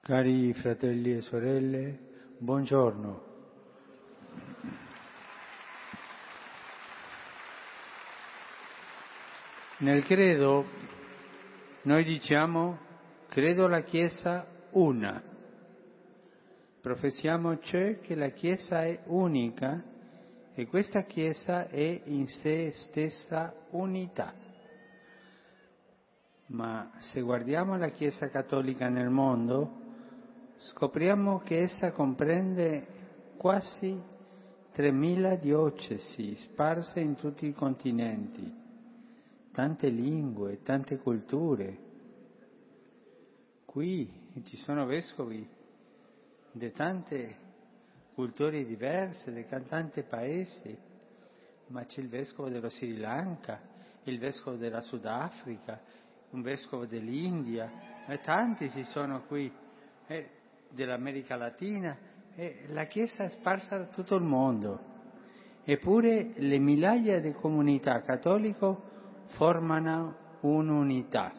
Cari fratelli e sorelle, buongiorno. Nel credo noi diciamo credo alla Chiesa una. Professiamo cioè che la Chiesa è unica e questa Chiesa è in sé stessa unità. Ma se guardiamo la Chiesa cattolica nel mondo, scopriamo che essa comprende quasi 3.000 diocesi sparse in tutti i continenti, tante lingue, tante culture. Qui ci sono vescovi di tante culture diverse, di tanti paesi, ma c'è il vescovo dello Sri Lanka, il vescovo della Sudafrica, un vescovo dell'India, e tanti ci sono qui, dell'America Latina, e la Chiesa è sparsa da tutto il mondo. Eppure le migliaia di comunità cattoliche formano un'unità.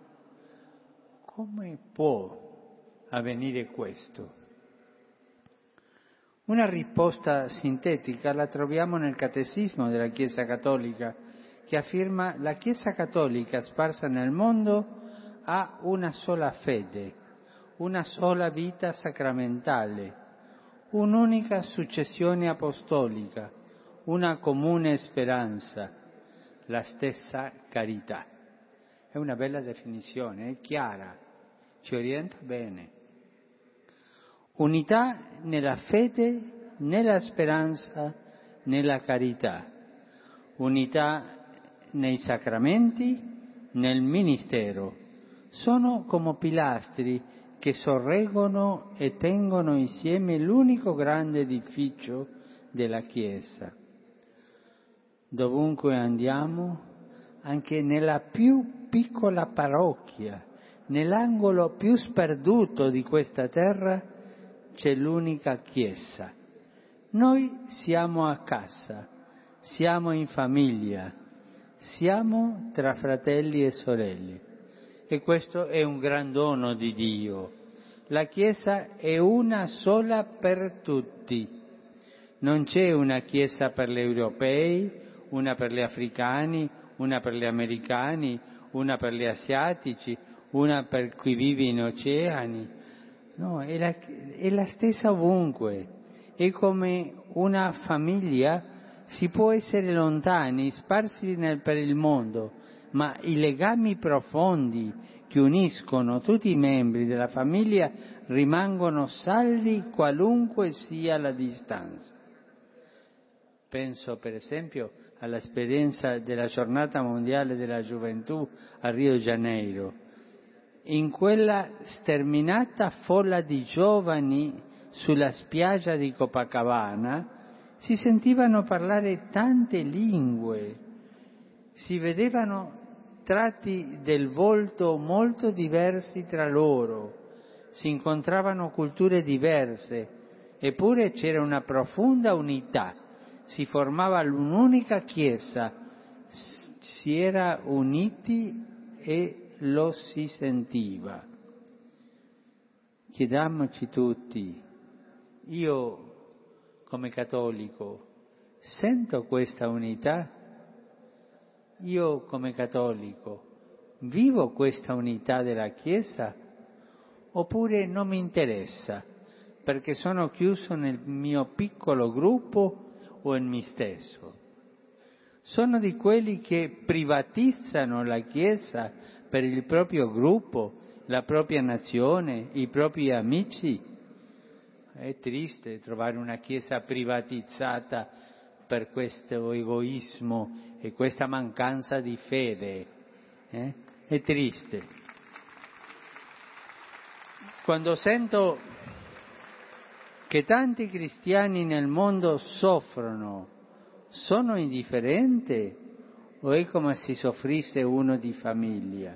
Come può avvenire questo? Una risposta sintetica la troviamo nel Catechismo della Chiesa Cattolica, che afferma: la Chiesa Cattolica sparsa nel mondo ha una sola fede, una sola vita sacramentale, un'unica successione apostolica, una comune speranza, la stessa carità. È una bella definizione, è chiara, ci orienta bene. Unità nella fede, nella speranza, nella carità. Unità nei sacramenti, nel ministero. Sono come pilastri che sorreggono e tengono insieme l'unico grande edificio della Chiesa. Dovunque andiamo, anche nella più piccola parrocchia, nell'angolo più sperduto di questa terra, c'è l'unica Chiesa. Noi siamo a casa, siamo in famiglia, siamo tra fratelli e sorelle. E questo è un gran dono di Dio. La Chiesa è una sola per tutti. Non c'è una Chiesa per gli europei, una per gli africani, una per gli americani, una per gli asiatici, una per chi vive in oceani. No, è la stessa ovunque. È come una famiglia, si può essere lontani, sparsi per il mondo, ma i legami profondi che uniscono tutti i membri della famiglia rimangono saldi qualunque sia la distanza. Penso per esempio all'esperienza della Giornata Mondiale della Gioventù a Rio de Janeiro. In quella sterminata folla di giovani sulla spiaggia di Copacabana si sentivano parlare tante lingue, si vedevano tratti del volto molto diversi tra loro, si incontravano culture diverse, eppure c'era una profonda unità, si formava un'unica Chiesa, si era uniti e lo si sentiva. Chiediamoci tutti, io come cattolico sento questa unità? Io come cattolico vivo questa unità della Chiesa? Oppure non mi interessa perché sono chiuso nel mio piccolo gruppo o in me stesso? Sono di quelli che privatizzano la Chiesa per il proprio gruppo, la propria nazione, i propri amici. È triste trovare una Chiesa privatizzata per questo egoismo e questa mancanza di fede. È triste. Quando sento che tanti cristiani nel mondo soffrono, sono indifferente o è come se soffrisse uno di famiglia?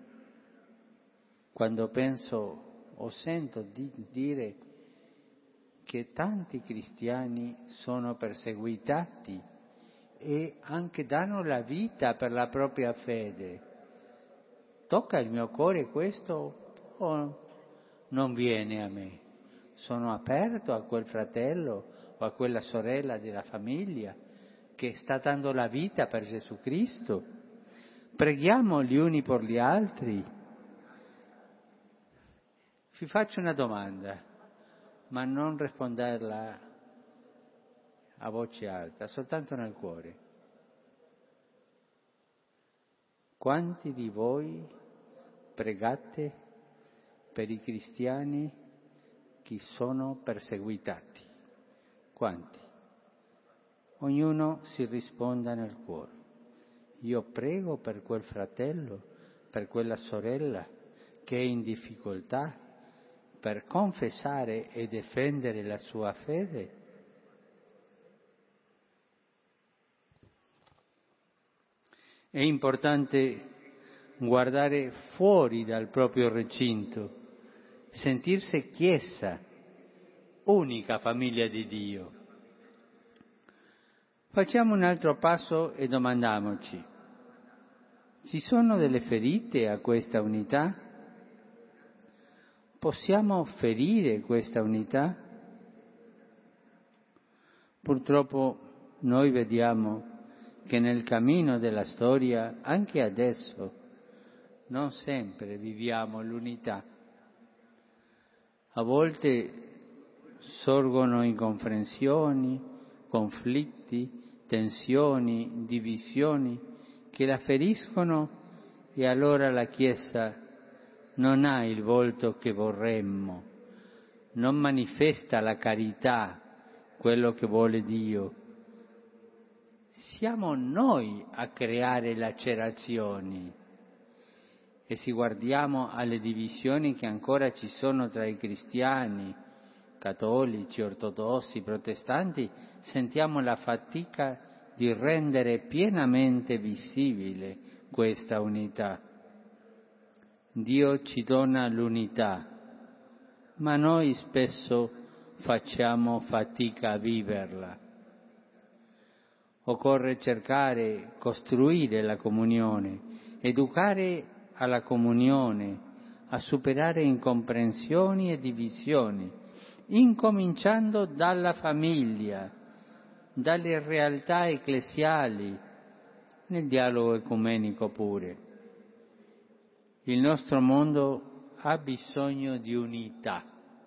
Quando penso o sento dire che tanti cristiani sono perseguitati e anche danno la vita per la propria fede, tocca il mio cuore questo o non viene a me. Sono aperto a quel fratello o a quella sorella della famiglia che sta dando la vita per Gesù Cristo. Preghiamo gli uni per gli altri. Vi faccio una domanda, ma non risponderla a voce alta, soltanto nel cuore. Quanti di voi pregate per i cristiani che sono perseguitati? Quanti? Ognuno si risponda nel cuore. Io prego per quel fratello, per quella sorella che è in difficoltà, per confessare e difendere la sua fede. È importante guardare fuori dal proprio recinto, sentirsi Chiesa, unica famiglia di Dio. Facciamo un altro passo e domandiamoci: ci sono delle ferite a questa unità? Possiamo ferire questa unità? Purtroppo noi vediamo che nel cammino della storia, anche adesso, non sempre viviamo l'unità. A volte sorgono incomprensioni, conflitti, tensioni, divisioni che la feriscono e allora la Chiesa non ha il volto che vorremmo, non manifesta la carità, quello che vuole Dio. Siamo noi a creare lacerazioni. E se guardiamo alle divisioni che ancora ci sono tra i cristiani, cattolici, ortodossi, protestanti, sentiamo la fatica di rendere pienamente visibile questa unità. Dio ci dona l'unità, ma noi spesso facciamo fatica a viverla. Occorre cercare, costruire la comunione, educare alla comunione, a superare incomprensioni e divisioni, incominciando dalla famiglia, dalle realtà ecclesiali, nel dialogo ecumenico pure. Il nostro mondo ha bisogno di unità.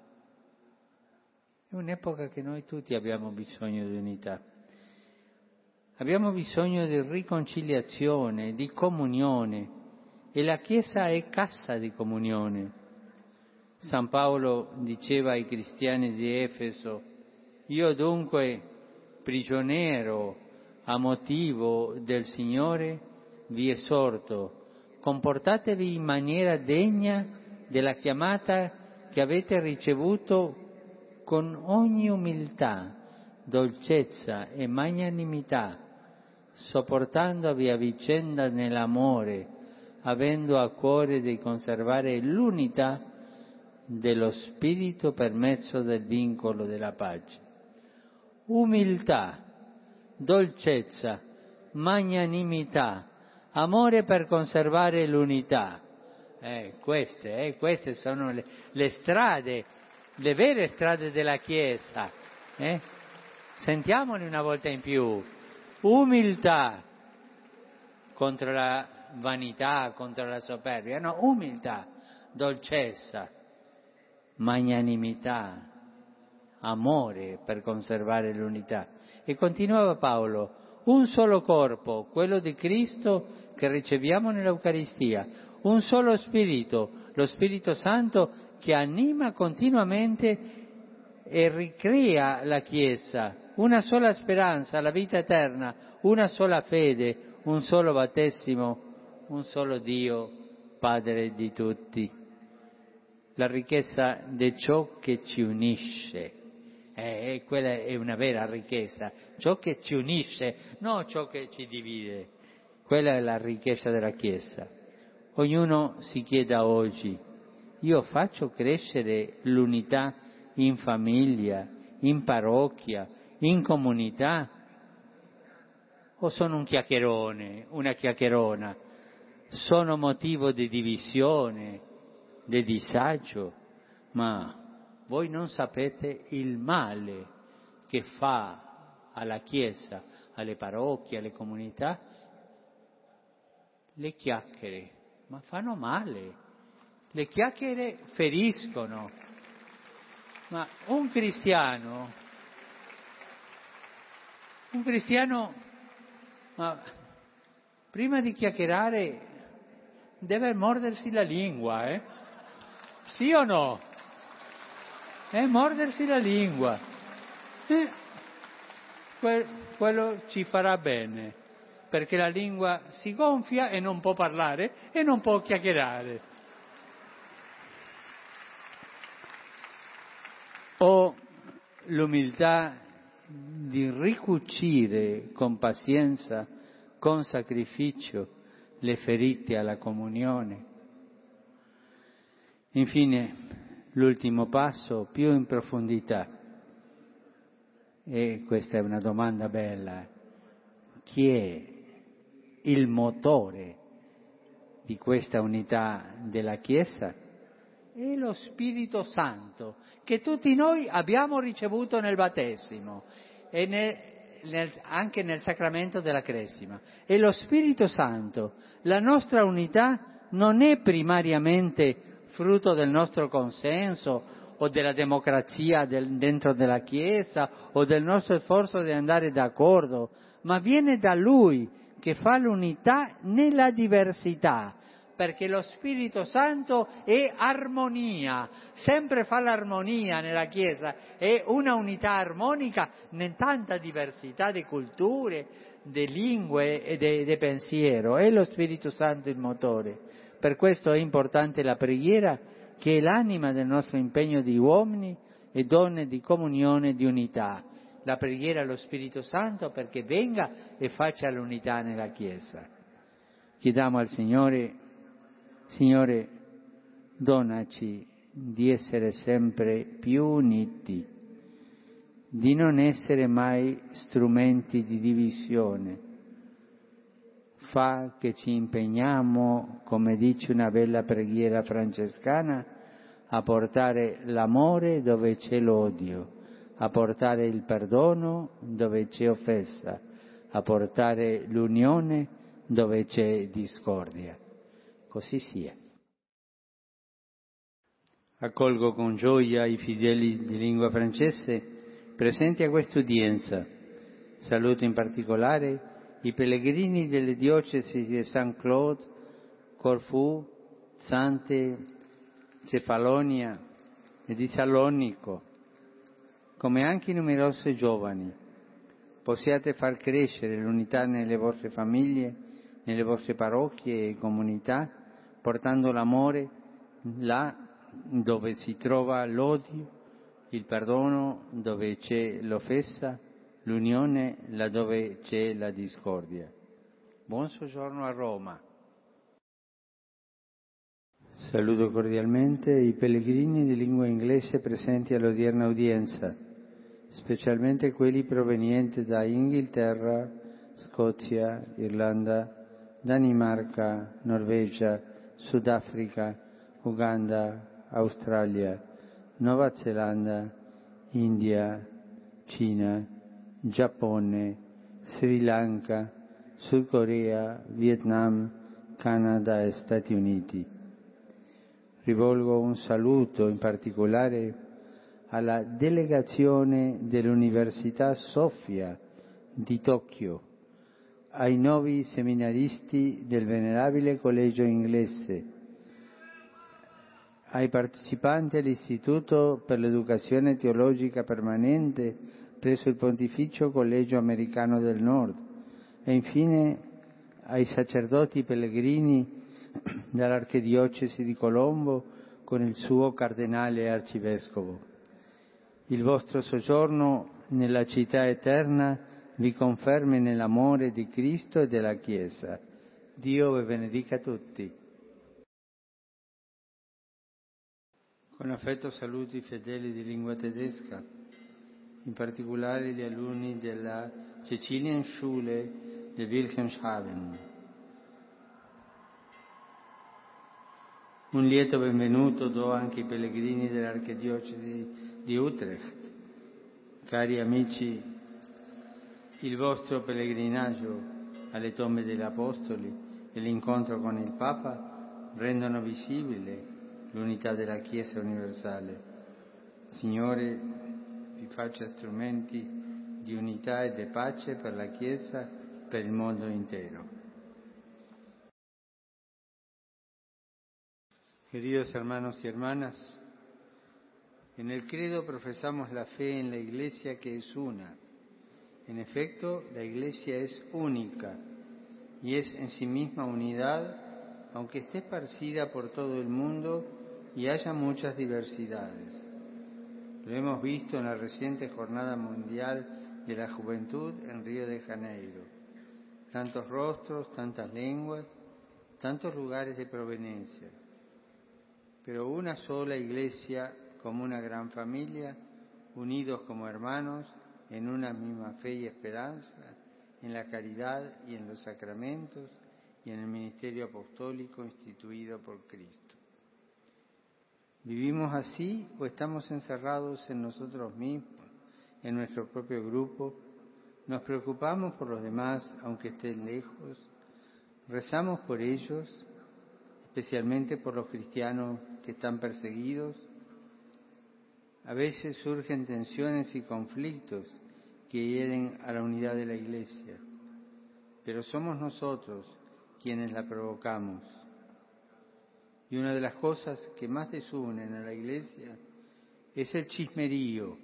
È un'epoca che noi tutti abbiamo bisogno di unità. Abbiamo bisogno di riconciliazione, di comunione, e la Chiesa è casa di comunione. San Paolo diceva ai cristiani di Efeso: io dunque, prigioniero a motivo del Signore, vi esorto, comportatevi in maniera degna della chiamata che avete ricevuto, con ogni umiltà, dolcezza e magnanimità, sopportandovi a vicenda nell'amore, avendo a cuore di conservare l'unità dello Spirito per mezzo del vincolo della pace. Umiltà, dolcezza, magnanimità, amore per conservare l'unità. Queste sono le strade, le vere strade della Chiesa. Sentiamole una volta in più. Umiltà contro la vanità, contro la superbia, no, umiltà, dolcezza, magnanimità, amore per conservare l'unità. E continuava Paolo: un solo corpo, quello di Cristo che riceviamo nell'Eucaristia, un solo Spirito, lo Spirito Santo che anima continuamente e ricrea la Chiesa, una sola speranza, la vita eterna, una sola fede, un solo battesimo, un solo Dio, Padre di tutti. La ricchezza di ciò che ci unisce, quella è una vera ricchezza, ciò che ci unisce, non ciò che ci divide. Quella è la ricchezza della Chiesa. Ognuno si chieda oggi: io faccio crescere l'unità in famiglia, in parrocchia, in comunità? O sono un chiacchierone, una chiacchierona? Sono motivo di divisione, di disagio? ma voi non sapete il male che fa alla Chiesa, alle parrocchie, alle comunità, le chiacchiere, ma fanno male, le chiacchiere feriscono, ma un cristiano, ma prima di chiacchierare deve mordersi la lingua, Sì o no? Mordersi la lingua. Quello ci farà bene, perché la lingua si gonfia e non può parlare e non può chiacchierare. Ho l'umiltà di ricucire con pazienza, con sacrificio, le ferite alla comunione. Infine, l'ultimo passo, più in profondità. E questa è una domanda bella. Chi è il motore di questa unità della Chiesa? È lo Spirito Santo, che tutti noi abbiamo ricevuto nel battesimo e anche nel sacramento della Cresima. È lo Spirito Santo. La nostra unità non è primariamente frutto del nostro consenso o della democrazia dentro della Chiesa o del nostro sforzo di andare d'accordo, ma viene da Lui che fa l'unità nella diversità, perché lo Spirito Santo è armonia, sempre fa l'armonia nella Chiesa, è una unità armonica in tanta diversità di culture, di lingue e di pensiero, è lo Spirito Santo il motore. Per questo è importante la preghiera, che è l'anima del nostro impegno di uomini e donne di comunione e di unità. La preghiera allo Spirito Santo perché venga e faccia l'unità nella Chiesa. Chiediamo al Signore: Signore, donaci di essere sempre più uniti, di non essere mai strumenti di divisione. Fa che ci impegniamo, come dice una bella preghiera francescana, a portare l'amore dove c'è l'odio, a portare il perdono dove c'è offesa, a portare l'unione dove c'è discordia. Così sia. Accolgo con gioia i fedeli di lingua francese presenti a questa udienza. Saluto in particolare i pellegrini delle diocesi di Saint-Claude, Corfù, Zante, Cefalonia e di Salonico, come anche i numerosi giovani. Possiate far crescere l'unità nelle vostre famiglie, nelle vostre parrocchie e comunità, portando l'amore là dove si trova l'odio, il perdono dove c'è l'offesa, l'unione laddove c'è la discordia. Buon soggiorno a Roma. Saluto cordialmente i pellegrini di lingua inglese presenti all'odierna udienza, specialmente quelli provenienti da Inghilterra, Scozia, Irlanda, Danimarca, Norvegia, Sudafrica, Uganda, Australia, Nuova Zelanda, India, Cina, Giappone, Sri Lanka, Sud Corea, Vietnam, Canada e Stati Uniti. Rivolgo un saluto in particolare alla delegazione dell'Università Sofia di Tokyo, ai nuovi seminaristi del Venerabile Collegio Inglese, ai partecipanti all'Istituto per l'Educazione Teologica Permanente presso il Pontificio Collegio Americano del Nord e infine ai sacerdoti pellegrini dall'Archidiocesi di Colombo con il suo Cardinale Arcivescovo. Il vostro soggiorno nella città eterna vi confermi nell'amore di Cristo e della Chiesa. Dio vi benedica tutti. Con affetto saluto i fedeli di lingua tedesca, in particolare gli alunni della Cäcilienschule di Wilhelmshaven. Un lieto benvenuto do anche ai pellegrini dell'Archidiocesi di Utrecht. Cari amici, il vostro pellegrinaggio alle tombe degli Apostoli e l'incontro con il Papa rendono visibile l'unità della Chiesa universale. Signore, vi faccia strumenti di unità e di pace per la Chiesa, per il mondo intero. Queridos hermanos y hermanas, en el credo profesamos la fe en la Iglesia que es una. En efecto, la Iglesia es única y es en sí misma unidad, aunque esté esparcida por todo el mundo y haya muchas diversidades. Lo hemos visto en la reciente Jornada Mundial de la Juventud en Río de Janeiro. Tantos rostros, tantas lenguas, tantos lugares de proveniencia. Pero una sola Iglesia como una gran familia, unidos como hermanos en una misma fe y esperanza, en la caridad y en los sacramentos y en el ministerio apostólico instituido por Cristo. ¿Vivimos así o estamos encerrados en nosotros mismos, en nuestro propio grupo? ¿Nos preocupamos por los demás aunque estén lejos? ¿Rezamos por ellos, especialmente por los cristianos que están perseguidos? A veces surgen tensiones y conflictos que hieren a la unidad de la Iglesia, pero somos nosotros quienes la provocamos. Y una de las cosas que más desunen a la Iglesia es el chismerío.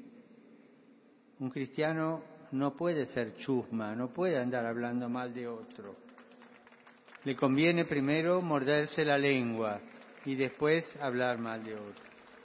Un cristiano no puede ser chusma, no puede andar hablando mal de otro. Le conviene primero morderse la lengua y después hablar mal de otro.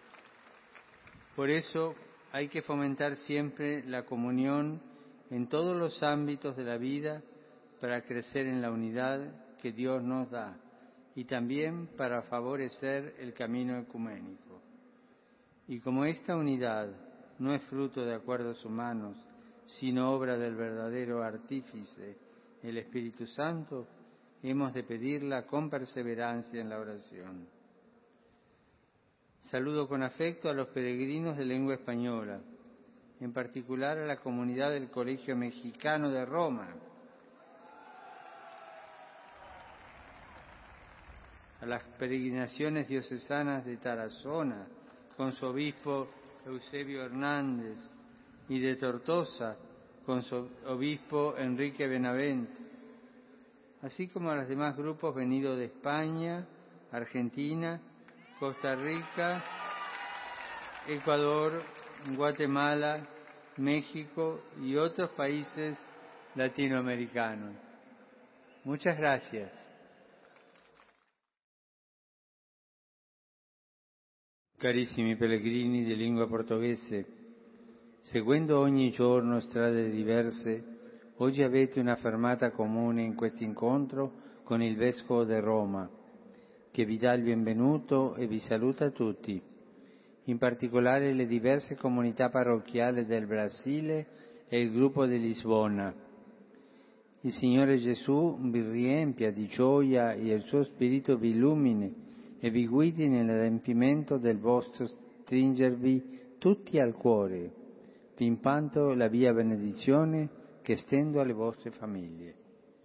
Por eso hay que fomentar siempre la comunión en todos los ámbitos de la vida para crecer en la unidad que Dios nos da y también para favorecer el camino ecuménico. Y como esta unidad no es fruto de acuerdos humanos, sino obra del verdadero artífice, el Espíritu Santo, hemos de pedirla con perseverancia en la oración. Saludo con afecto a los peregrinos de lengua española, en particular a la comunidad del Colegio Mexicano de Roma, a las peregrinaciones diocesanas de Tarazona, con su obispo Eusebio Hernández, y de Tortosa, con su obispo Enrique Benavente, así como a los demás grupos venidos de España, Argentina, Costa Rica, Ecuador, Guatemala, México y otros países latinoamericanos. Muchas gracias. Carissimi pellegrini di lingua portoghese, seguendo ogni giorno strade diverse, oggi avete una fermata comune in questo incontro con il Vescovo di Roma, che vi dà il benvenuto e vi saluta tutti, in particolare le diverse comunità parrocchiali del Brasile e il gruppo di Lisbona. Il Signore Gesù vi riempia di gioia e il suo Spirito vi illumini e vi guidi nell'adempimento del vostro stringervi tutti al cuore. Vi impanto la mia benedizione che estendo alle vostre famiglie.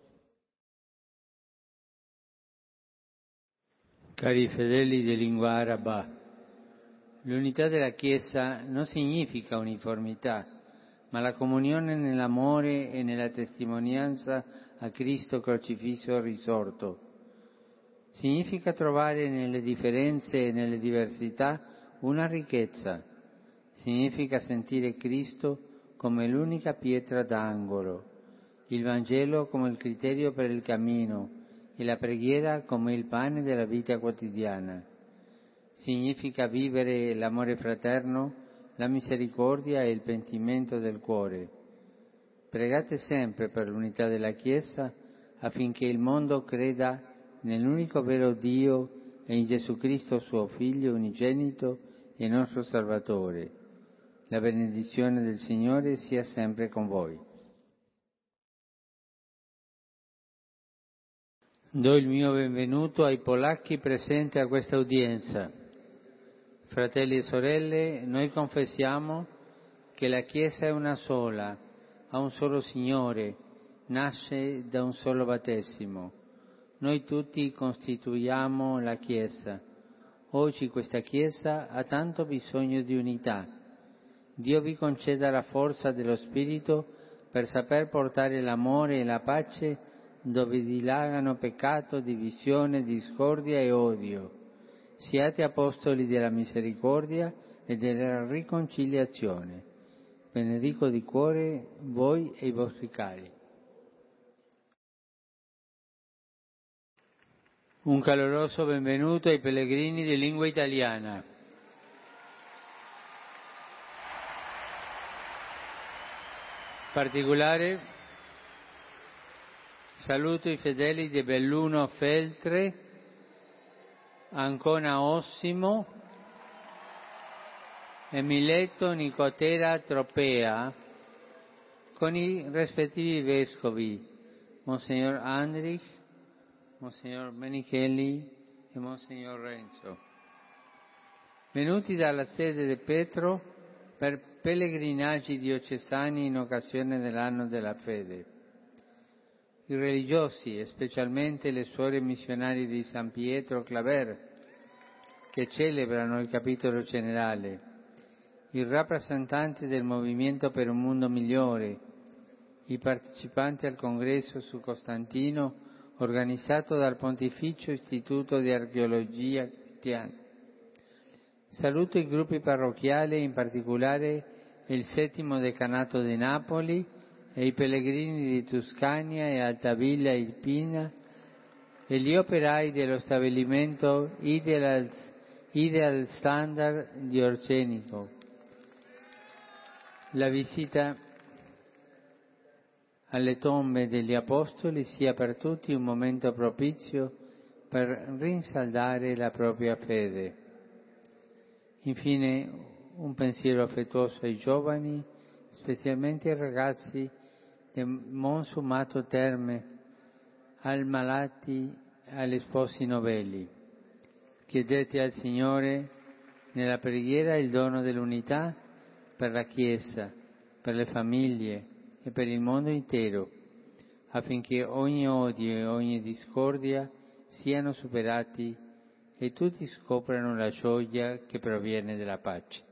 Cari fedeli di lingua araba, l'unità della Chiesa non significa uniformità, ma la comunione nell'amore e nella testimonianza a Cristo crocifisso e risorto. Significa trovare nelle differenze e nelle diversità una ricchezza. Significa sentire Cristo come l'unica pietra d'angolo, il Vangelo come il criterio per il cammino e la preghiera come il pane della vita quotidiana. Significa vivere l'amore fraterno, la misericordia e il pentimento del cuore. Pregate sempre per l'unità della Chiesa affinché il mondo creda nell'unico vero Dio e in Gesù Cristo suo Figlio unigenito e nostro Salvatore. La benedizione del Signore sia sempre con voi. Do il mio benvenuto ai polacchi presenti a questa udienza. Fratelli e sorelle, noi confessiamo che la Chiesa è una sola, ha un solo Signore, nasce da un solo battesimo. Noi tutti costituiamo la Chiesa. Oggi questa Chiesa ha tanto bisogno di unità. Dio vi conceda la forza dello Spirito per saper portare l'amore e la pace dove dilagano peccato, divisione, discordia e odio. Siate apostoli della misericordia e della riconciliazione. Benedico di cuore voi e i vostri cari. Un caloroso benvenuto ai pellegrini di lingua italiana. Particolare saluto i fedeli di Belluno Feltre, Ancona Ossimo e Mileto Nicotera Tropea, con i rispettivi vescovi, Monsignor Andrich, Monsignor Menichelli e Monsignor Renzo, venuti dalla sede di Petro per pellegrinaggi diocesani in occasione dell'anno della fede. I religiosi, e specialmente le suore missionarie di San Pietro Claver, che celebrano il capitolo generale, i rappresentanti del Movimento per un Mondo Migliore, i partecipanti al congresso su Costantino organizzato dal Pontificio Istituto di Archeologia Cristiana. Saluto i gruppi parrocchiali, in particolare il Settimo Decanato di Napoli, e i pellegrini di Tuscania e Altavilla Irpina e gli operai dello stabilimento Ideal Standard di Orcenico. La visita alle tombe degli Apostoli sia per tutti un momento propizio per rinsaldare la propria fede. Infine un pensiero affettuoso ai giovani, specialmente ai ragazzi del Monsumato Terme, ai malati, agli sposi novelli. Chiedete al Signore nella preghiera il dono dell'unità per la Chiesa, per le famiglie e per il mondo intero, affinché ogni odio e ogni discordia siano superati e tutti scoprano la gioia che proviene dalla pace.